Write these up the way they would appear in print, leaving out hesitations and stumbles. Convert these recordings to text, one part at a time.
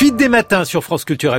Suite des matins sur France Culture à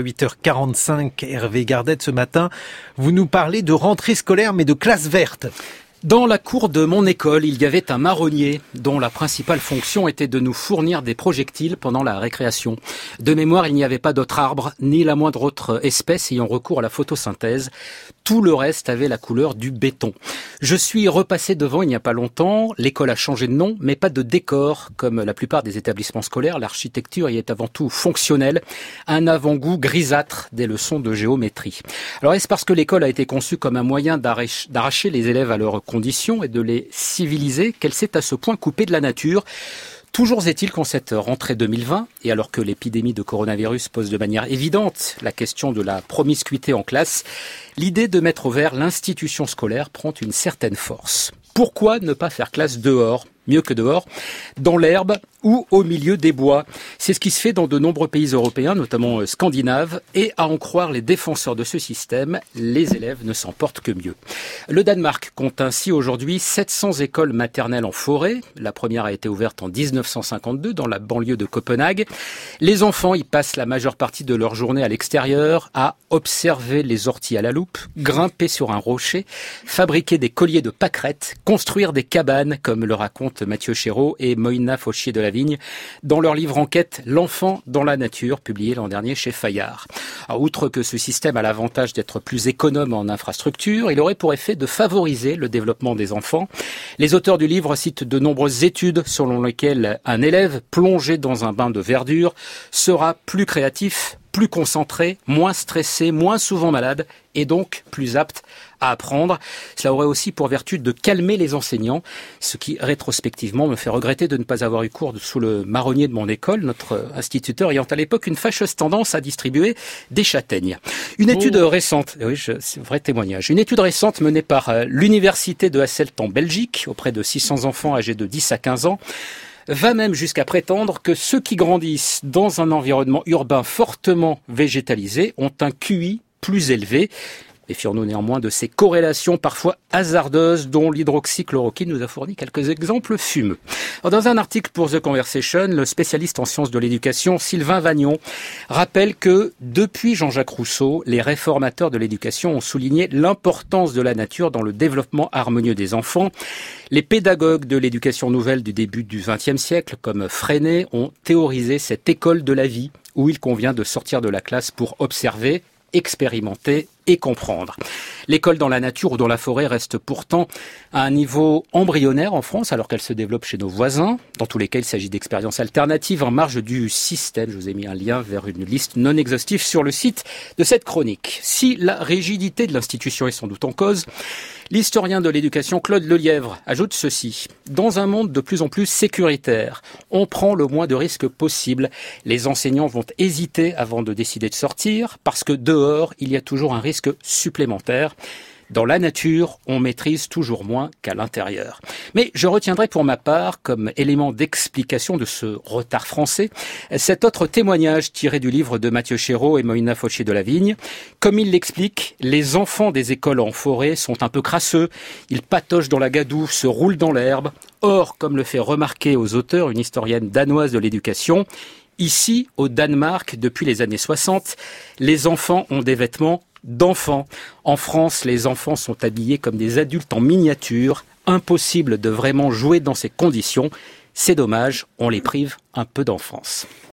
8h45. Hervé Gardette, ce matin, vous nous parlez de rentrée scolaire mais de classe verte. Dans la cour de mon école, il y avait un marronnier dont la principale fonction était de nous fournir des projectiles pendant la récréation. De mémoire, il n'y avait pas d'autre arbre, ni la moindre autre espèce ayant recours à la photosynthèse. Tout le reste avait la couleur du béton. Je suis repassé devant il n'y a pas longtemps. L'école a changé de nom, mais pas de décor. Comme la plupart des établissements scolaires, l'architecture y est avant tout fonctionnelle. Un avant-goût grisâtre des leçons de géométrie. Alors est-ce parce que l'école a été conçue comme un moyen d'arracher les élèves à leur conditions et de les civiliser qu'elle s'est à ce point coupée de la nature? Toujours est-il qu'en cette rentrée 2020, et alors que l'épidémie de coronavirus pose de manière évidente la question de la promiscuité en classe, l'idée de mettre au vert l'institution scolaire prend une certaine force. Pourquoi ne pas faire classe dehors, mieux que dehors, dans l'herbe ou au milieu des bois? C'est ce qui se fait dans de nombreux pays européens, notamment scandinaves, et à en croire les défenseurs de ce système, les élèves ne s'en portent que mieux. Le Danemark compte ainsi aujourd'hui 700 écoles maternelles en forêt. La première a été ouverte en 1952 dans la banlieue de Copenhague. Les enfants y passent la majeure partie de leur journée à l'extérieur, à observer les orties à la loupe, grimper sur un rocher, fabriquer des colliers de pâquerettes, construire des cabanes, comme le racontent Mathieu Chéreau et Moïna Fauchier de la Vigne dans leur livre enquête L'enfant dans la nature, publié l'an dernier chez Fayard. Alors, outre que ce système a l'avantage d'être plus économe en infrastructure, il aurait pour effet de favoriser le développement des enfants. Les auteurs du livre citent de nombreuses études selon lesquelles un élève plongé dans un bain de verdure sera plus créatif, plus concentré, moins stressé, moins souvent malade et donc plus apte à apprendre. Cela aurait aussi pour vertu de calmer les enseignants, ce qui rétrospectivement me fait regretter de ne pas avoir eu cours sous le marronnier de mon école, notre instituteur ayant à l'époque une fâcheuse tendance à distribuer des châtaignes. Une étude récente, c'est un vrai témoignage, une étude récente menée par l'université de Hasselt en Belgique auprès de 600 enfants âgés de 10 à 15 ans va même jusqu'à prétendre que ceux qui grandissent dans un environnement urbain fortement végétalisé ont un QI plus élevé. Méfions-nous néanmoins de ces corrélations parfois hasardeuses dont l'hydroxychloroquine nous a fourni quelques exemples fumeux. Alors, dans un article pour The Conversation, le spécialiste en sciences de l'éducation Sylvain Vagnon rappelle que depuis Jean-Jacques Rousseau, les réformateurs de l'éducation ont souligné l'importance de la nature dans le développement harmonieux des enfants. Les pédagogues de l'éducation nouvelle du début du XXe siècle, comme Freinet, ont théorisé cette école de la vie où il convient de sortir de la classe pour observer, expérimenter et comprendre. L'école dans la nature ou dans la forêt reste pourtant à un niveau embryonnaire en France alors qu'elle se développe chez nos voisins. Dans tous les cas, il s'agit d'expériences alternatives en marge du système. Je vous ai mis un lien vers une liste non exhaustive sur le site de cette chronique. Si la rigidité de l'institution est sans doute en cause, l'historien de l'éducation Claude Lelièvre ajoute ceci. Dans un monde de plus en plus sécuritaire, on prend le moins de risques possible. Les enseignants vont hésiter avant de décider de sortir parce que dehors, il y a toujours un risque supplémentaire. Dans la nature, on maîtrise toujours moins qu'à l'intérieur. Mais je retiendrai pour ma part, comme élément d'explication de ce retard français, cet autre témoignage tiré du livre de Mathieu Chéreau et Moïna Fauchier de la Vigne. Comme il l'explique, les enfants des écoles en forêt sont un peu crasseux, ils patochent dans la gadoue, se roulent dans l'herbe. Or, comme le fait remarquer aux auteurs une historienne danoise de l'éducation, ici, au Danemark, depuis les années 60, les enfants ont des vêtements d'enfants. En France, les enfants sont habillés comme des adultes en miniature. Impossible de vraiment jouer dans ces conditions. C'est dommage, on les prive un peu d'enfance.